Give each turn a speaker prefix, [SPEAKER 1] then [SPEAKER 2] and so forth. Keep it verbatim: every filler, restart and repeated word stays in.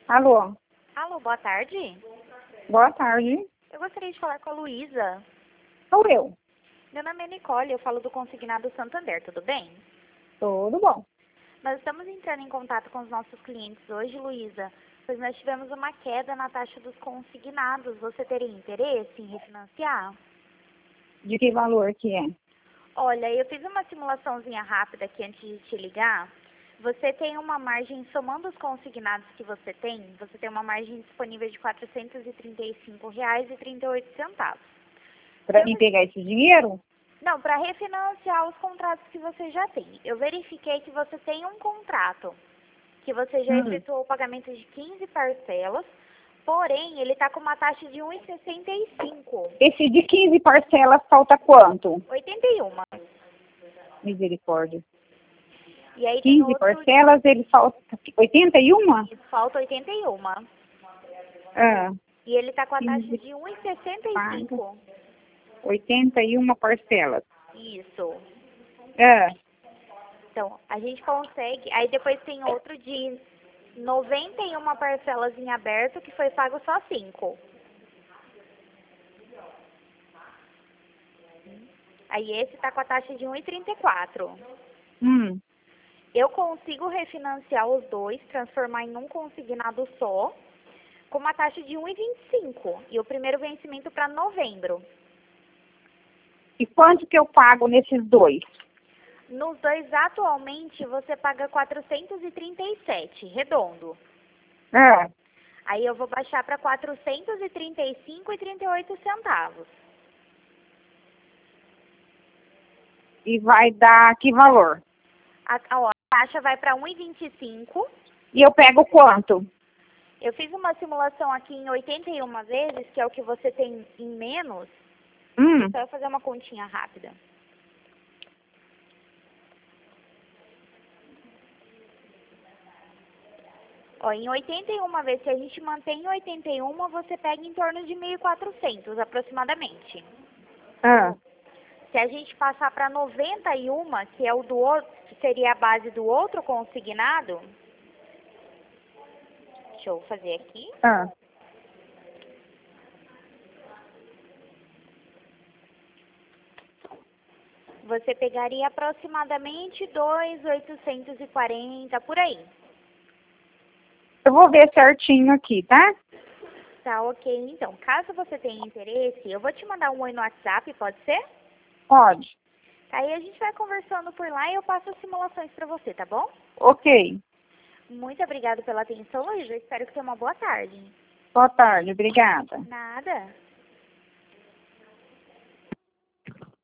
[SPEAKER 1] Alô,
[SPEAKER 2] Alô, boa tarde.
[SPEAKER 1] boa tarde.
[SPEAKER 2] Eu gostaria de falar com a Luísa.
[SPEAKER 1] Sou eu.
[SPEAKER 2] Meu nome é Nicole, eu falo do Consignado Santander, tudo bem?
[SPEAKER 1] Tudo bom.
[SPEAKER 2] Nós estamos entrando em contato com os nossos clientes hoje, Luísa, pois nós tivemos uma queda na taxa dos consignados. Você teria interesse em refinanciar?
[SPEAKER 1] De que valor que é?
[SPEAKER 2] Olha, eu fiz uma simulaçãozinha rápida aqui antes de te ligar. Você tem uma margem, somando os consignados que você tem, você tem uma margem disponível de quatrocentos e trinta e cinco reais e trinta e oito centavos.
[SPEAKER 1] Para mim pegar esse dinheiro?
[SPEAKER 2] Não, para refinanciar os contratos que você já tem. Eu verifiquei que você tem um contrato, que você já
[SPEAKER 1] Hum.
[SPEAKER 2] efetuou o pagamento de quinze parcelas, porém ele está com uma taxa de um vírgula sessenta e cinco.
[SPEAKER 1] Esse de quinze parcelas falta quanto?
[SPEAKER 2] oitenta e um.
[SPEAKER 1] Misericórdia.
[SPEAKER 2] E aí tem
[SPEAKER 1] quinze
[SPEAKER 2] outro,
[SPEAKER 1] parcelas, ele falta oitenta e um?
[SPEAKER 2] falta oitenta e um.
[SPEAKER 1] Ah,
[SPEAKER 2] E ele está com a taxa
[SPEAKER 1] quinze
[SPEAKER 2] de um vírgula sessenta e cinco.
[SPEAKER 1] oitenta e uma parcelas.
[SPEAKER 2] Isso.
[SPEAKER 1] Ah,
[SPEAKER 2] Então, a gente consegue. Aí depois tem outro de noventa e uma parcelas em aberto, que foi pago só cinco. Aí esse está com a taxa de um vírgula trinta e quatro.
[SPEAKER 1] hum.
[SPEAKER 2] Eu consigo refinanciar os dois, transformar em um consignado só, com uma taxa de um vírgula vinte e cinco. E o primeiro vencimento para novembro.
[SPEAKER 1] E quanto que eu pago nesses dois?
[SPEAKER 2] Nos dois, atualmente, você paga quatrocentos e trinta e sete, redondo.
[SPEAKER 1] Ah,
[SPEAKER 2] Aí eu vou baixar para quatrocentos e trinta e cinco e trinta e oito centavos.
[SPEAKER 1] e vai dar que valor?
[SPEAKER 2] A, a, a taxa vai para um vírgula vinte e cinco.
[SPEAKER 1] E eu pego quanto?
[SPEAKER 2] Eu fiz uma simulação aqui em oitenta e uma vezes, que é o que você tem em menos.
[SPEAKER 1] Hum.
[SPEAKER 2] Só eu fazer uma continha rápida. Ó, em oitenta e uma vezes, se a gente mantém em oitenta e um, você pega em torno de mil e quatrocentos aproximadamente.
[SPEAKER 1] Ah,
[SPEAKER 2] Se a gente passar para noventa e um, que é o do outro, que seria a base do outro consignado, deixa eu fazer aqui.
[SPEAKER 1] ah.
[SPEAKER 2] Você pegaria aproximadamente dois mil oitocentos e quarenta, por aí.
[SPEAKER 1] Eu vou ver certinho aqui, tá?
[SPEAKER 2] Tá, ok. Então, caso você tenha interesse, eu vou te mandar um oi no WhatsApp, pode ser?
[SPEAKER 1] Pode.
[SPEAKER 2] Aí a gente vai conversando por lá e eu passo as simulações para você, tá bom?
[SPEAKER 1] Ok.
[SPEAKER 2] Muito obrigada pela atenção, Luísa. Eu espero que tenha uma boa tarde.
[SPEAKER 1] Boa tarde, obrigada.
[SPEAKER 2] Nada.